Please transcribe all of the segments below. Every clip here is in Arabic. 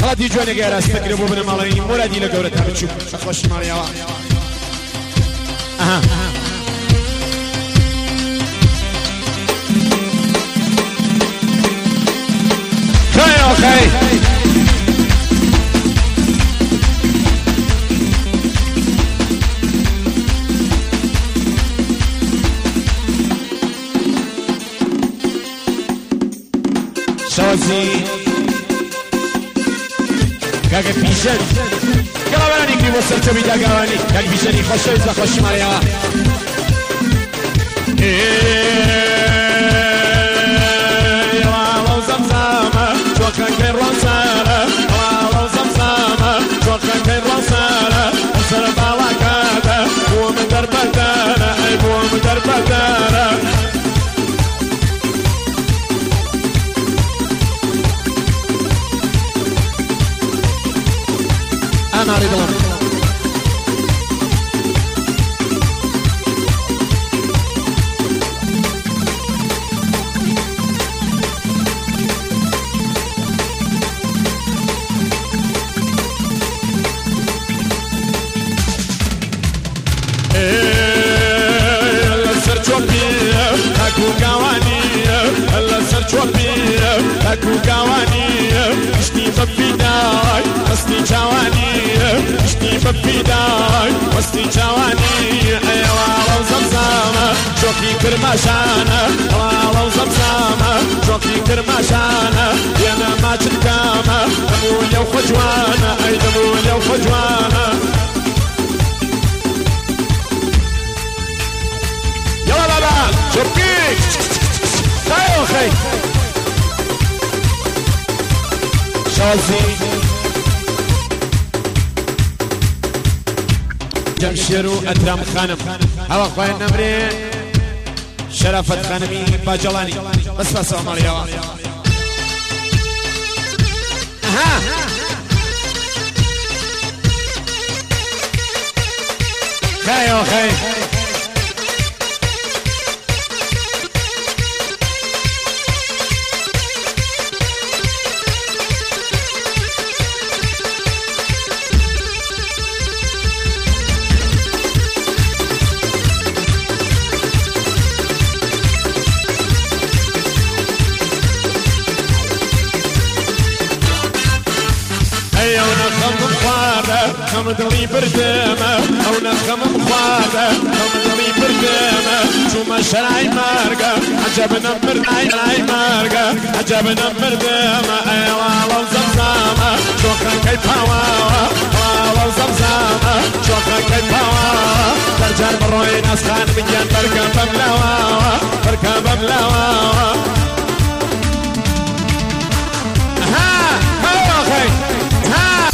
خەڵاتی جوانێکی ئاراستەکرێ بۆ بنەماڵەی مۆرادی لە گەورەتا بچوو خۆشی ماڵیاوە خەی شازی کاکە پیشەن گەڵاوەرانی گری بۆ سەرچۆبی داگاوانی کاک پیشەنی خۆشەویست بە خۆشی ماڵیاوە واڵەو زەمزامە چۆکەکەی ڕۆنسارە واڵەو زەمزامە چۆکەکەی ڕۆنسارە ئەسەر باڵاکاتە بۆ من دەربەدارە ئەی بۆ من دەربەدارە أنا رضوان أكو قوانية هلا سرچوبية أكو قوانية اشتي ببيداي وستي جوانية اشتي ببيداي وستي جوانية أيوا لو زمزامة شوكي كرماشانة لو زمزامة شوكي كرماشانة يانا ما تلقامة دمويا وخجوانة أي دمويا وخجوانة يلا بابا شوكيك خيو خي شازي جمشيرو أترام خانم هوا خوين نمرين شرفت خانمي باجلاني بس بس عمر يوا ها خيو خي خم دلي بردامة أو نخم مخوارة خم دلي بردامة شو ما شراي مارقة عجبنا مرداي مارقة عجبنا مردامة أيوا لو زمزامة شوكا كي باواوا لو زمزامة شوكا كي باواوا ترجع بروي ناس خان بيان بركب بملاواوا بركب بملاواوا ها هاو خي ها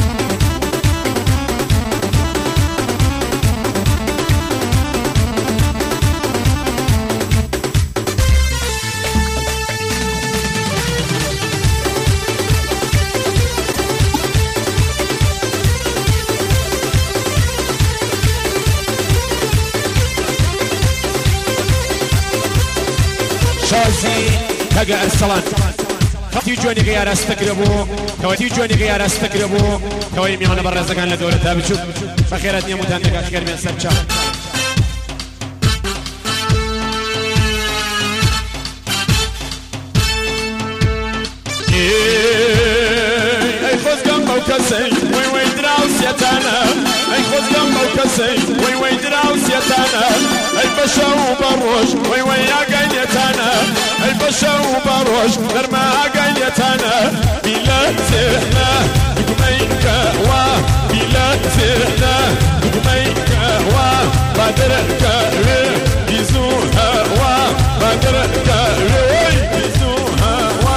شازي كاقا ارسلان كواتي جواني غيار استقربو كواتي جواني غيار استقربو كواتي ميانا برزقان لدولة دابشو فخيرات نيموتان لك خير من سبشا اي خوز قنبو كسي وي وي دراوس يتانا اي خوز قنبو كسي وي وي دراوس يتانا اي بشو بروش وي وي يا قينيتانا اي بشو بروش نرمى قينيتانا بلا سهنا قميك وا بلا سهنا قميك وا بادرك يزوها وا بادرك يزوها وا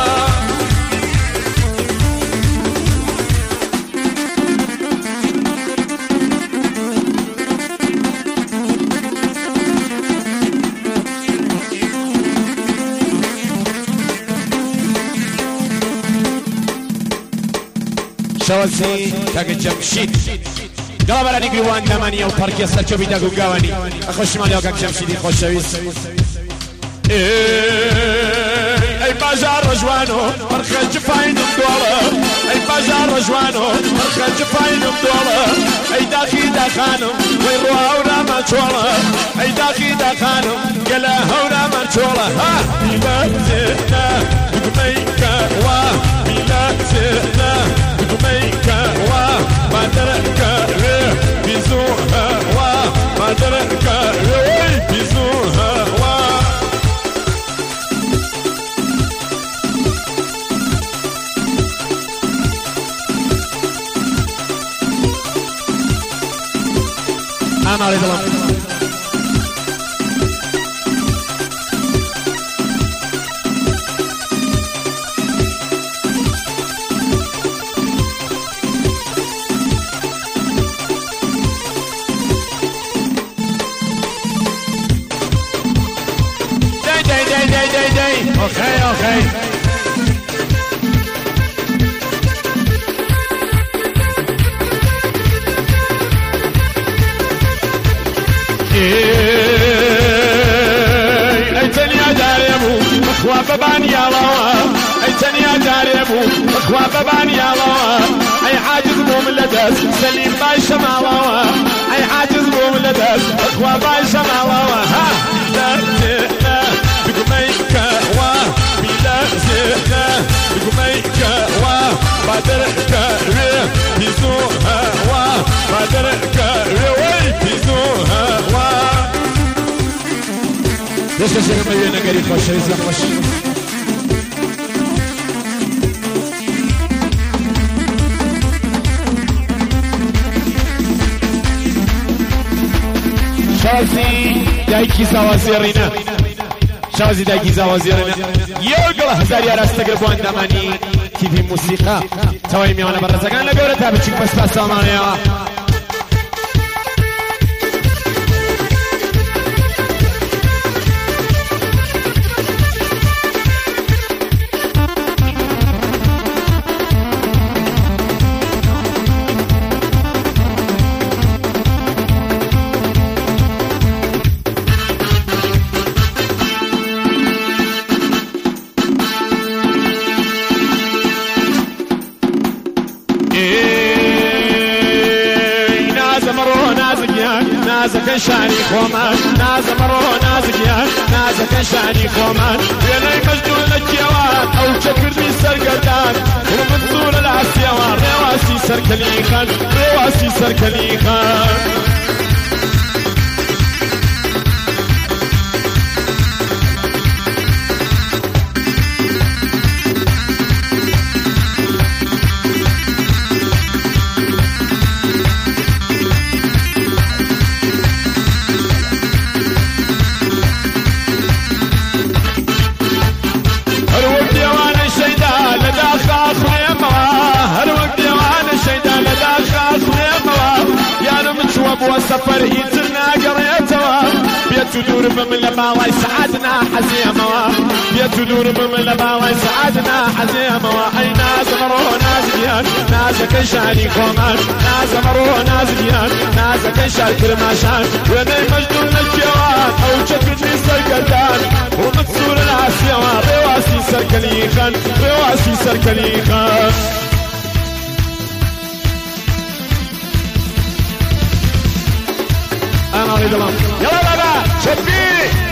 شوالسي كاك جمشيد قلب على نقري وان دماني او باركي سالچو بيدا قواني اخوش مالي او كاك جمشيدي خوش شويس اي باش باجار رجوانو مرخة جفاين مدورة اي باجار رجوانو مرخة جفاين مدورة اي داخي داخانو وين روها ولا ما تشورة اي داخي داخانو قلاها ولا ما تشورة ها بلا زينا بدميكا واه بلا زينا بدميكا واه ما دركا بيزوها واه ما دركا بيزوها واه أنا أريد الله داي اوكي ايتني يا داريمو اخوا باباني يا الله ايتني يا داريمو اخوا باباني يا الله اي حاجز مو من لدس سليم باي شماله اي حاجز مو من لدس اخوا باي شماله ها لا بقميكا واه بلا زينا بقميكا واه بادركا بيزوها واه بادركا وي بيزوها واه ليش تشير مليونة قريب خوش ريزلام خوش شازي دايكي زوازيرنا شازي دايكي زوازيرنا يوغل هزار يا راس تقربوا عندماني تيفي موسيقى تواي ميوانا برزاقان لقورتها بتشيك بس سامانيا نازك شاني خومان ناز مرو نازك يا نازك شاني خومان يلي مجنون الجواد او شكرني سرقدان ومنصور العسيوان رواسي سركلي خان رواسي سركلي خان وسفر يتنا قريتوا بيت دور بملا باوي سعدنا حزيموا بيت دور بملا باوي سعدنا حزيموا اي ناس مرو ناس ديان ناس كشاني خومان ناس مرو ناس ديان ناس كشار كرماشان وني مجنون الجواد او شكلني سرقدان ومتصور العسيوان رواسي سركلي خان رواسي سركلي خان أنا أريد الله يلا بابا شبي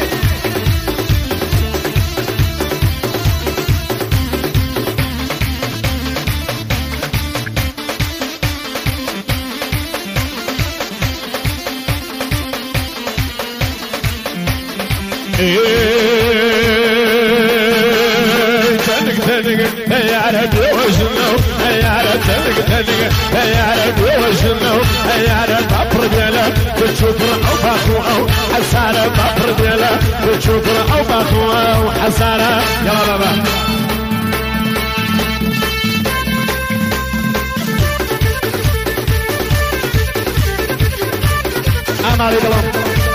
تنق يا رب وجنو يا رب تنق يا رب وجنو يا رب افرد له بشكر او باخو او حساره بفرد له بشكر او باخو او حساره يلا بابا انا اريد الله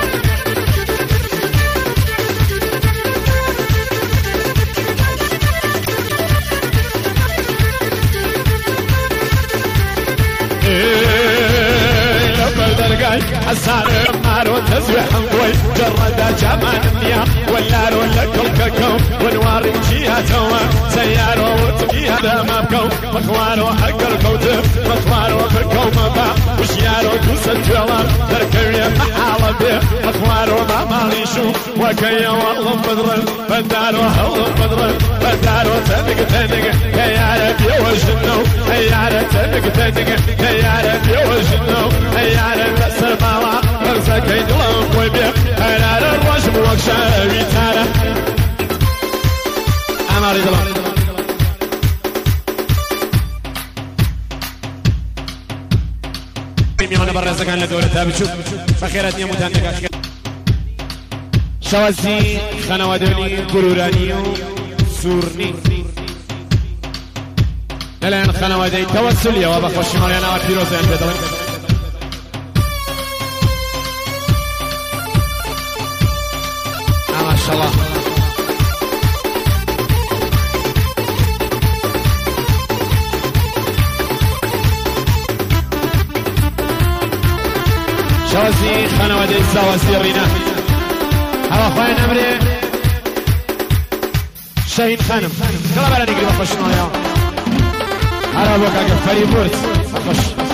حسار مارو تسويح مقوي جرد جمان النيام والنار ولا كل كوكو ونوار جيها توا شيار وتقي هذا ما بكو مخوار وحق الكوت مخوار وفركو مبا وشيار وتوسد جوار تركي محال به مخوار وما ماليشو وكي والله بدر بدار وحل بدر بدار وتنق تنق يا ربي وجنو يا ربي تنق يا ربي وجنو يا ربي سرمالا رزقي دلم وبيع انا الوجب وكشاوي تارا اماري دلم میانه بر رزقان لدوله تابشو فخیرت نمودن دقیق شوازی خانوادونی گرورانی و سورنی الان خانوادهی توسلی و با خوشیمانیان و پیروز انتظار ماشاءالله شوازی خانواده سوازی رینا هوا خواهی نمره شهین خانم کلا برا نگری بخوش نایا هرا بوکا که فریبورت بخوش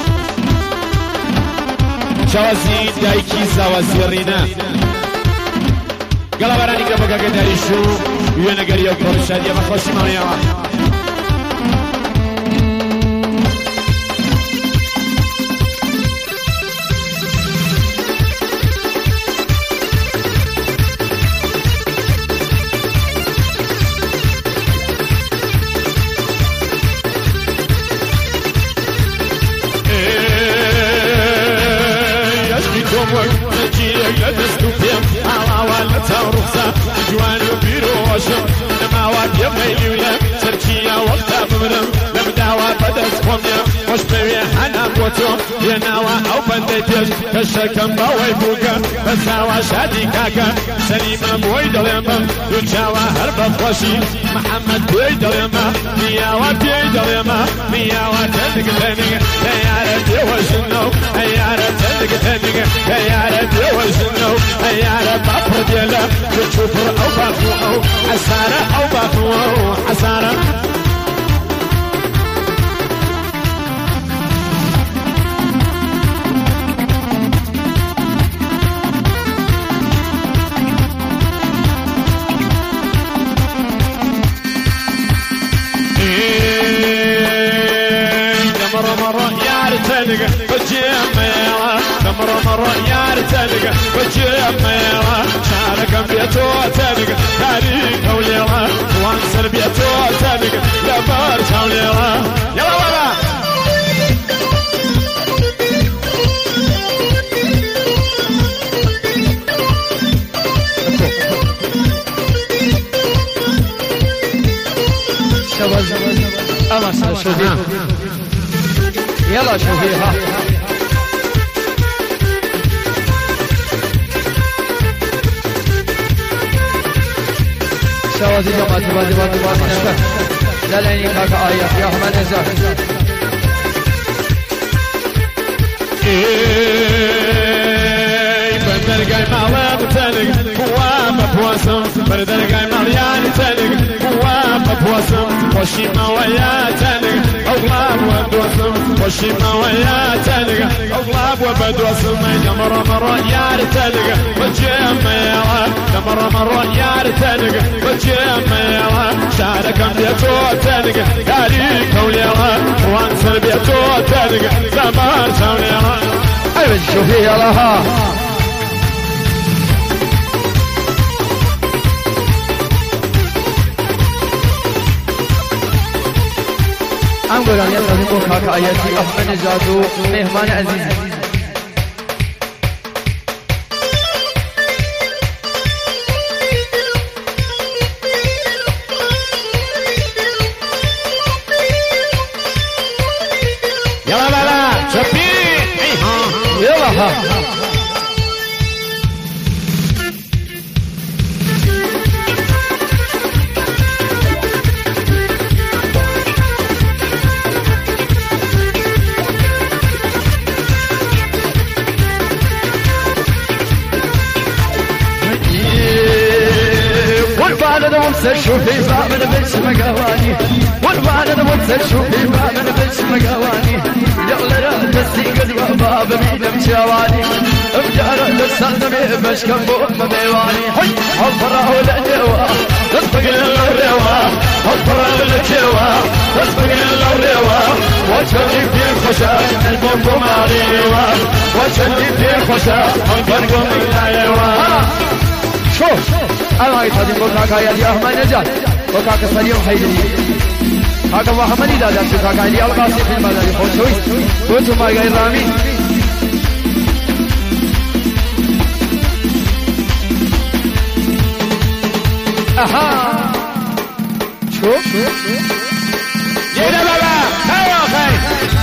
شوازی دایکی سوازی رینا کلا برا نگری بوکا که داریشو یه نگری و پرشادی بخوشی مانیا جوان وبيروشم لما واد يميلي ولا تركيا وقتها بمرم لم دعوة بدأت قمنا مش بيوي حنا بوتو يناوى أو بندتش كشكم باوي بوكا بساوى شادي كاكا سليمة بويد اليمم يرجاوى هرب خوشي محمد بويد اليمم مياوى بيد اليمم مياوى تنق تنق تيارة وجنو تيارة تنق تنق تيارة وجنو تيارة بابر ديالا بتشوفر أو باخو أو حسارة أو باخو أو حسارة مرة يا رتلقى وجميرة شارك بيتو تلقى تاريخ وليرة وانسر بيتو تلقى لبرش وليرة يلا ورا شباب أما شوفي يلا شوفيها شوازي جماعة دبا نشفت لا لعيني كاكا آية يا حمان نزار بردرقاي مالي بتلق هو ببوسم بردرقاي ماليان تلق هو ببوسم وشيما ويا تلق أغلاب وبدوسم وشيما ويا تلق أغلاب وبدوسم مرة يا تلق وجميرة مرة يا تلق وجميرة شارك بيتو تلق تاريخ وليرة وانسر بيتو تلق زمان سوليرة أيوة شوفيها لها أنقل أن يتظموا كاكا آياتي أحمد زادو مهمان عزيز يلا لا شوفي يلا ها وانت شوفي بعمل بس مقواني والوالد وانت شوفي بعمل بس مقواني يلا لا تسيق الباب بيدم جواني بجارة للصدمي باش كبوك مبيواني حفره للجوا تسبق للروا حفره للجوا تسبق للروا وجهي في الخشاء البوم عليوا وجهي في الخشاء البوم عليوا شوف أنا يتحدي بوكاكا يا دي أحمد نجات بوكاكا سليم حيدري هاكا محمدي دادا بوكاكا يا القاسي في المداري خوشوي كنتم ما غير رامي أها شوف يلا بابا هيا خير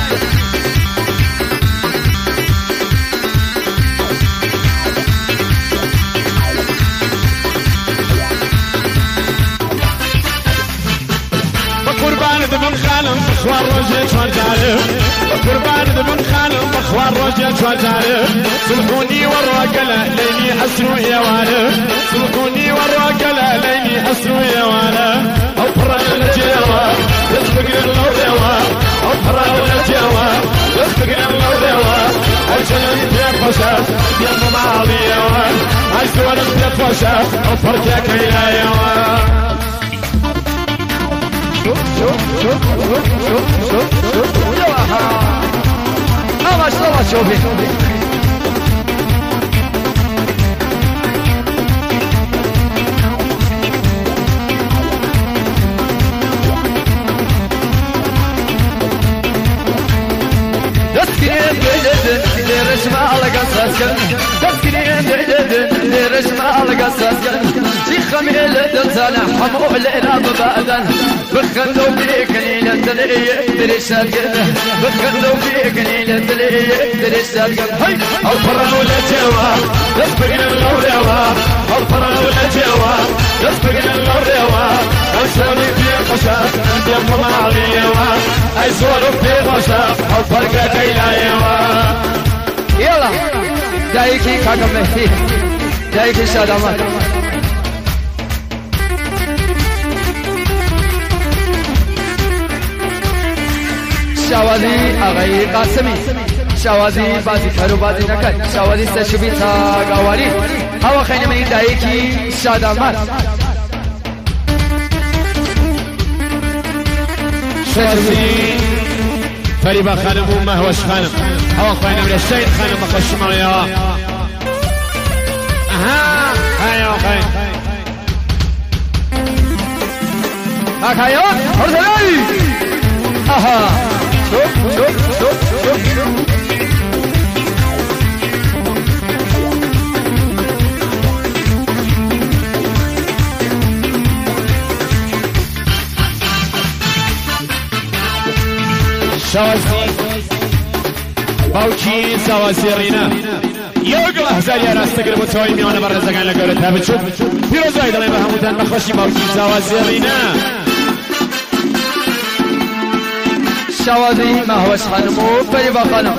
قربان من خانم بخوار رجل شوالجاري قربان من خانم بخوار رجل شوالجاري سلكوني والرجل ليني أسروا يا والا سلكوني والرجل ليني أسروا يا والا أفرا الجوا يسبق الروا أفرا الجوا يسبق الروا أجل يتفشى يا مالي يا وان أجل يتفشى أفرتك يا وان ما شاء الله شوفي تسكين بيدن ليرش ما على قصص تسكين بيدن ليرش ما على قصص شيخ ميل دلتنا حمو لنا ببعدن بخلو فيك نيل دلي دريشات بخلو فيك نيل دلي دريشات هاي الفرا ولا جوا تسبقنا الروا الفرا ولا جوا تسبقنا الروا الشامي في خشاش يا ماليوا ايزور في خشاش الفرقه كيلايوا يلا دايكي كاكا مهدي دايكي شادامات شوازی آقای قاسمی شوازی بازی کرو بازی نکرد شوازی سشوبی تا گواری هوا خیلی من دایی کی شادامت شوازی فریبا خانم و مهوش خانم هوا خیلی من الشید خانم بخش مریا اها هیا خیلی آقایا هرزایی آها شوف شوازی باوکی شوازی رینا یوگل هزاری راستگر بود توی میانه برزگان لگوره تابچو پیروزای دلای به همودن بخوشی باوکی شوازی رینا شوازی مهوش خانمو فریبا خانم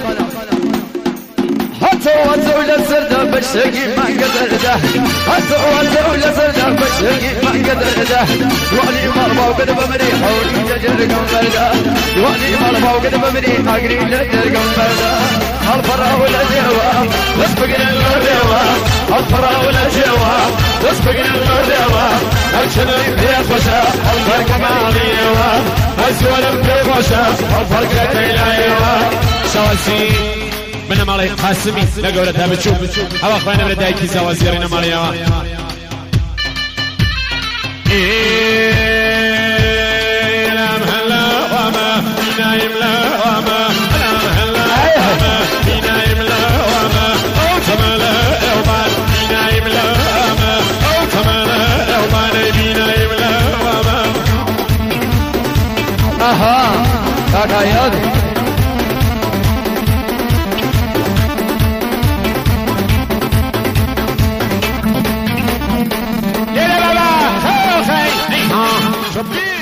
هاتو لسرده بشتاقي ما قدر ده هاتو لسرده بشتاقي ما قدر ده واني مرضى وقد بمري حولي جرقم برده واني مرضى وقد بمري اقري جرقم برده الفرا ولا جوا تسبقنا الروا الفرا ولا جوا تسبقنا الروا الشنو في خشا الفرق معليوا الزول في خشا الفرق كيلايوا شواسي من مالي قاسمي لقولة تابتشو هوا اخوانا من دايكي زوازيرين ماليوا لا مهلا وما نايم لا وما لا مهلا وما نايم لا وما او تمالا اوبان نايم لا وما او تمالا اوبان نايم لا وما اها كاكا ياد From